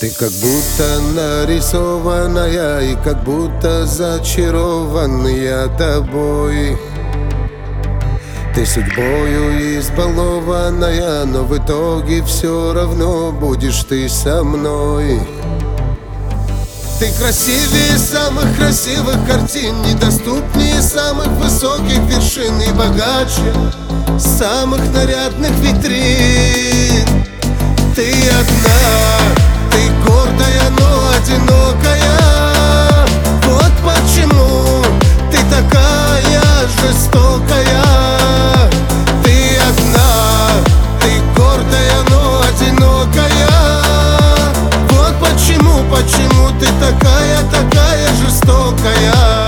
Ты как будто нарисованная и как будто зачарованный я тобой. Ты судьбою избалованная, но в итоге все равно будешь ты со мной. Ты красивее самых красивых картин, недоступнее самых высоких вершин и богаче самых нарядных витрин. Ты одна, ты гордая, но одинокая. Вот почему ты такая жестокая. Ты одна, ты гордая, но одинокая. Вот почему ты такая жестокая.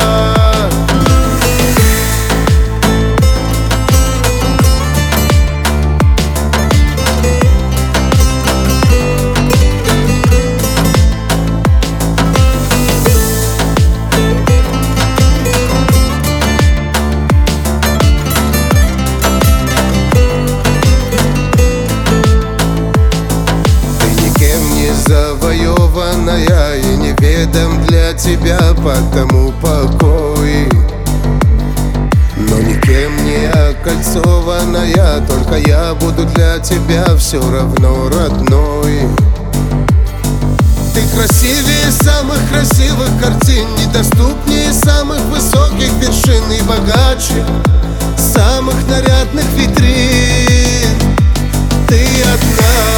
Завоеванная и неведом для тебя потому покой. Но никем не окольцованная, только я буду для тебя все равно родной. Ты красивее самых красивых картин, недоступнее самых высоких вершин и богаче самых нарядных витрин. Ты одна,